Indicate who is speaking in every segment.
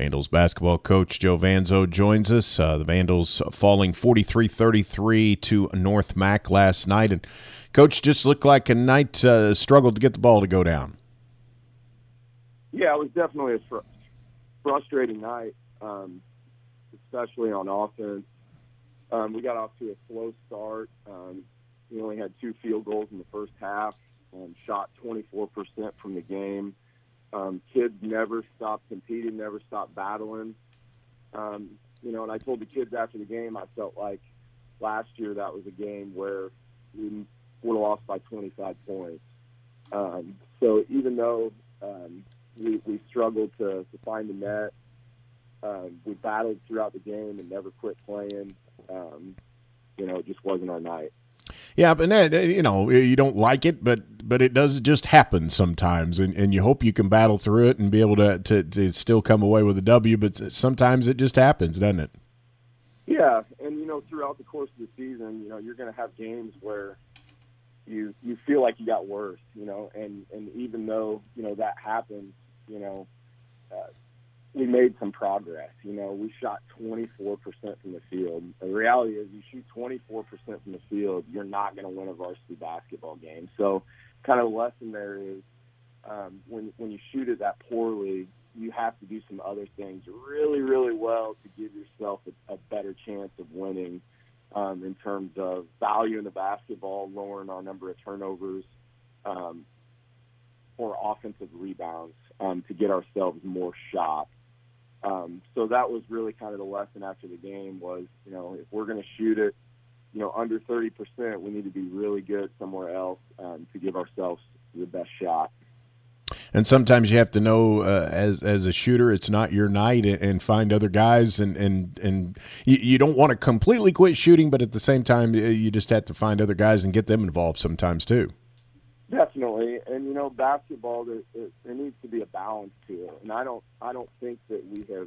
Speaker 1: Vandals basketball coach Joe Vanzo joins us. The Vandals falling 43-33 to North Mac last night. And, Coach, just looked like a night struggled to get the ball to go down.
Speaker 2: Yeah, it was definitely a frustrating night, especially on offense. We got off to a slow start. We only had 2 field goals in the first half, shot 24% from the game. Kids never stopped competing, never stopped battling. And I told the kids after the game, I felt like last year that was a game where we would have lost by 25 points. So even though we struggled to find the net, we battled throughout the game and never quit playing. It just wasn't our night.
Speaker 1: Yeah, but you don't like it, but it does just happen sometimes, and you hope you can battle through it and be able to still come away with a W, but sometimes it just happens, doesn't it?
Speaker 2: Yeah, and, throughout the course of the season, you're going to have games where you feel like you got worse, and even though, that happens, we made some progress. We shot 24% from the field. The reality is you shoot 24% from the field, you're not going to win a varsity basketball game. So kind of the lesson there is when you shoot it that poorly, you have to do some other things really, really well to give yourself a better chance of winning in terms of value in the basketball, lowering our number of turnovers, or offensive rebounds to get ourselves more shot. So that was really kind of the lesson after the game was, if we're going to shoot it, under 30%, we need to be really good somewhere else to give ourselves the best shot.
Speaker 1: And sometimes you have to know, as a shooter, it's not your night, and find other guys. And you don't want to completely quit shooting, but at the same time, you just have to find other guys and get them involved sometimes too.
Speaker 2: Definitely, and basketball, there needs to be a balance to it, and I don't think that we have,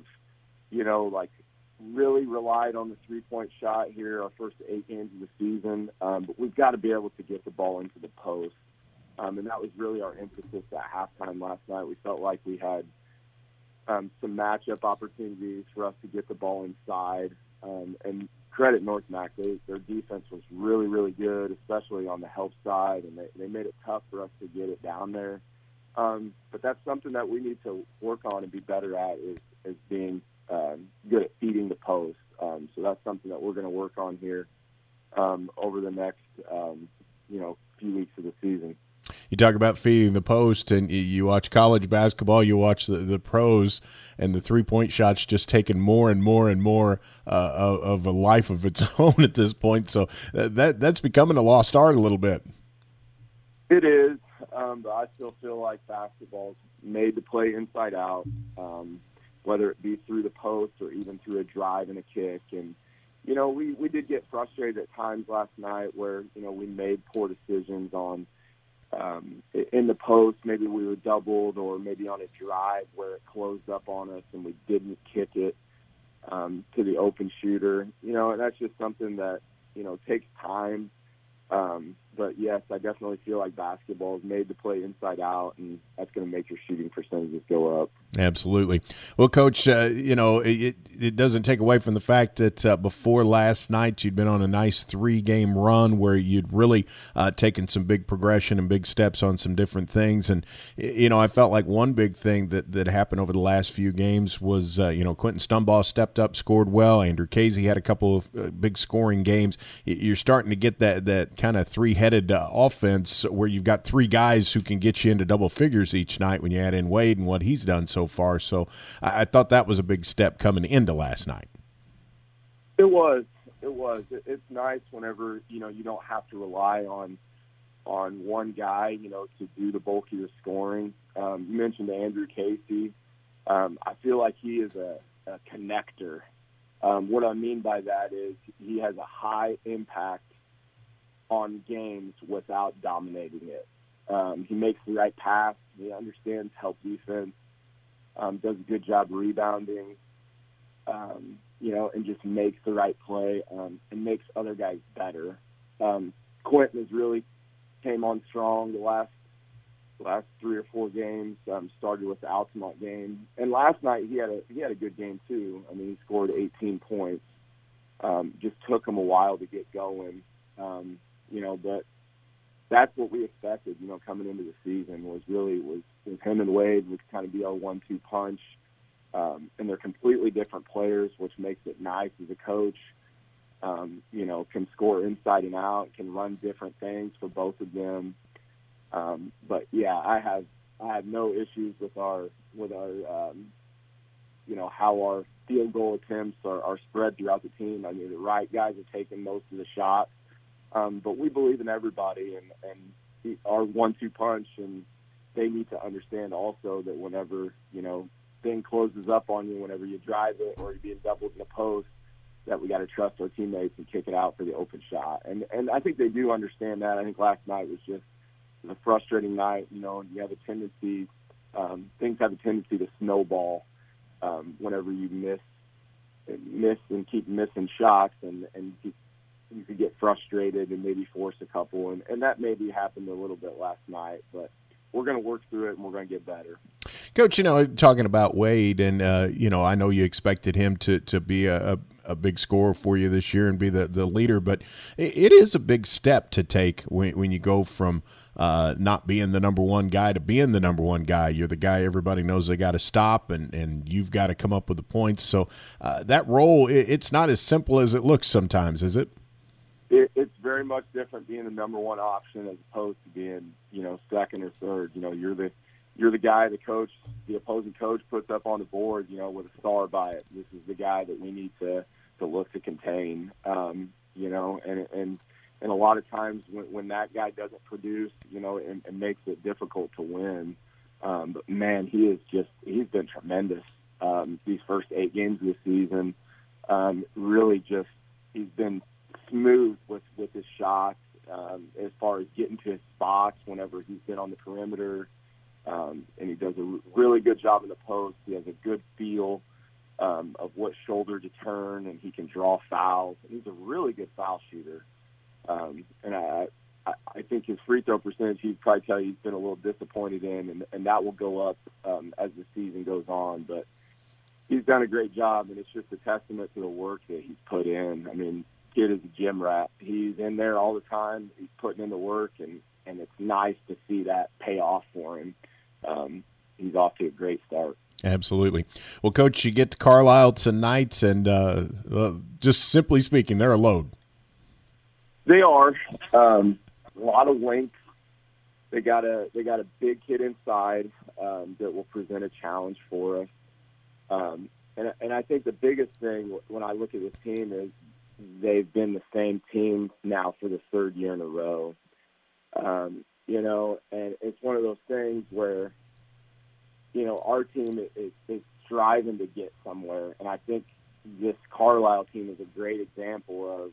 Speaker 2: really relied on the 3-point shot here our first 8 games of the season. But we've got to be able to get the ball into the post, and that was really our emphasis at halftime last night. We felt like we had some matchup opportunities for us to get the ball inside, and credit North Mac. Their defense was really, really good, especially on the help side, and they made it tough for us to get it down there. But that's something that we need to work on and be better at is being good at feeding the post. So that's something that we're going to work on here over the next few weeks of the season.
Speaker 1: You talk about feeding the post, and you watch college basketball, you watch the pros, and the 3-point shot's just taking more and more and more of a life of its own at this point. So that's becoming a lost art a little bit.
Speaker 2: It is, but I still feel like basketball's made to play inside out, whether it be through the post or even through a drive and a kick. And, we did get frustrated at times last night where, we made poor decisions on in the post. Maybe we were doubled, or maybe on a drive where it closed up on us and we didn't kick it to the open shooter. And that's just something that, takes time. But, yes, I definitely feel like basketball is made to play inside out, and that's going to make your shooting percentages go up.
Speaker 1: Absolutely. Well, Coach, it doesn't take away from the fact that before last night you'd been on a nice 3-game run where you'd really taken some big progression and big steps on some different things. And, I felt like one big thing that happened over the last few games was, Quentin Stumbaugh stepped up, scored well. Andrew Casey had a couple of big scoring games. You're starting to get that kind of three-headed offense where you've got 3 guys who can get you into double figures each night when you add in Wade and what he's done so far. So I thought that was a big step coming into last night.
Speaker 2: It was. It's nice whenever, you don't have to rely on one guy, to do the bulk of your scoring. You mentioned Andrew Casey. I feel like he is a connector. What I mean by that is he has a high impact on games without dominating it. He makes the right pass. He understands help defense. Does a good job rebounding, and just makes the right play and makes other guys better. Quentin has really came on strong the last last 3 or 4 games. Started with the Altamont game, and last night he had a good game too. I mean, he scored 18 points. Just took him a while to get going, but that's what we expected. Coming into the season was him and Wade would kind of be our 1-2 punch, and they're completely different players, which makes it nice as a coach. Can score inside and out, can run different things for both of them. But yeah, I have no issues with our how our field goal attempts are spread throughout the team. I mean, the right guys are taking most of the shots, but we believe in everybody and our 1-2 punch, and they need to understand also that whenever thing closes up on you, whenever you drive it or you're being doubled in the post, that we got to trust our teammates and kick it out for the open shot. And I think they do understand that. I think last night was just a frustrating night, and you have a tendency, things have a tendency to snowball whenever you miss and keep missing shots, and you could get frustrated and maybe force a couple. And that maybe happened a little bit last night, but we're going to work through it and we're going to get better.
Speaker 1: Coach, talking about Wade, and I know you expected him to be a big scorer for you this year and be the leader, but it is a big step to take when you go from not being the number one guy to being the number one guy. You're the guy everybody knows they got to stop, and you've got to come up with the points. So that role, it's not as simple as it looks sometimes, is it?
Speaker 2: It's very much different being the number one option as opposed to being, second or third. You're the guy the opposing coach puts up on the board, with a star by it. This is the guy that we need to look to contain, and a lot of times when that guy doesn't produce, it makes it difficult to win. But man, he's been tremendous. These first 8 games of the season, really just, he's been smooth with his shots, as far as getting to his spots whenever he's been on the perimeter. And he does a really good job in the post. He has a good feel of what shoulder to turn, and he can draw fouls. And he's a really good foul shooter. And I think his free throw percentage, he'd probably tell you he's been a little disappointed in, and that will go up as the season goes on. But he's done a great job, and it's just a testament to the work that he's put in. I mean, kid is a gym rat. He's in there all the time. He's putting in the work, and it's nice to see that pay off for him. He's off to a great start.
Speaker 1: Absolutely. Well, Coach, you get to Carlisle tonight, and just simply speaking, they're a load.
Speaker 2: They are. A lot of length. They got a big kid inside that will present a challenge for us. And I think the biggest thing when I look at this team is they've been the same team now for the 3rd year in a row. And it's one of those things where, our team is striving to get somewhere. And I think this Carlisle team is a great example of,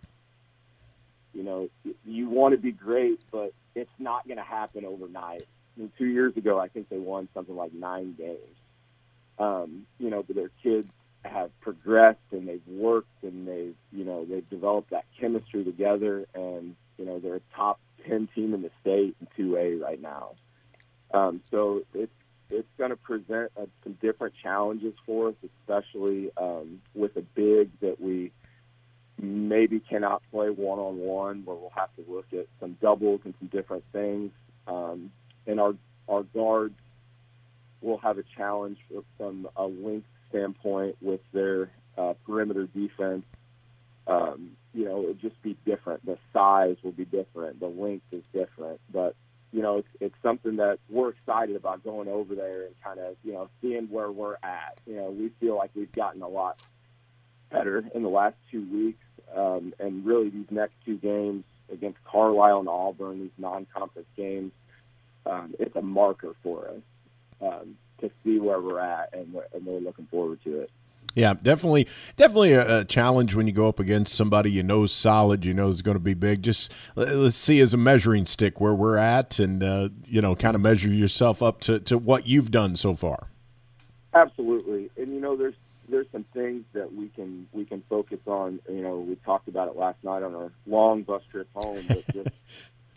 Speaker 2: you want to be great, but it's not going to happen overnight. I mean, 2 years ago, I think they won something like 9 games. But their kids have progressed and they've worked and they've developed that chemistry together, and, they're a top 10 team in the state in 2A right now. So it's going to present some different challenges for us, especially with a big that we maybe cannot play one-on-one, where we'll have to look at some doubles and some different things. And our guards will have a challenge from a length standpoint with their perimeter defense. It'll just be different. The size will be different. The length is different. But, it's something that we're excited about going over there and kind of, seeing where we're at. We feel like we've gotten a lot better in the last 2 weeks. And really these next 2 games against Carlisle and Auburn, these non-conference games, it's a marker for us to see where we're at, and we're looking forward to it.
Speaker 1: Yeah, definitely a challenge when you go up against somebody you know is solid, you know is going to be big. Just let's see as a measuring stick where we're at, and kind of measure yourself up to what you've done so far.
Speaker 2: Absolutely, and there's some things that we can focus on. We talked about it last night on our long bus trip home, but just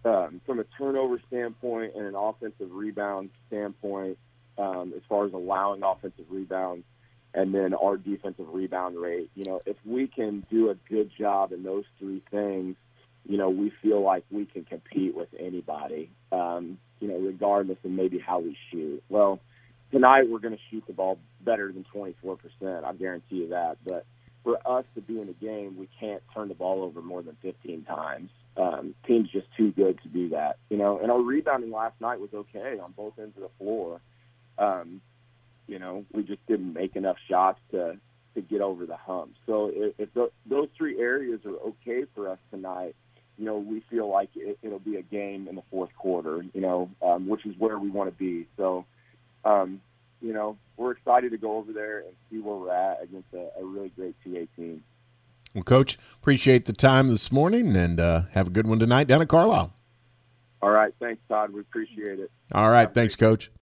Speaker 2: from a turnover standpoint and an offensive rebound standpoint, as far as allowing offensive rebounds, and then our defensive rebound rate. If we can do a good job in those three things, we feel like we can compete with anybody, regardless of maybe how we shoot. Well, tonight we're going to shoot the ball better than 24%. I guarantee you that. But for us to be in a game, we can't turn the ball over more than 15 times. Team's just too good to do that, And our rebounding last night was okay on both ends of the floor. We just didn't make enough shots to get over the hump. So if those three areas are okay for us tonight, we feel like it'll be a game in the fourth quarter, which is where we want to be. So, we're excited to go over there and see where we're at against a really great TA team.
Speaker 1: Well, Coach, appreciate the time this morning, and have a good one tonight down at Carlisle.
Speaker 2: All right. Thanks, Todd. We appreciate it.
Speaker 1: All right. Thanks, Coach.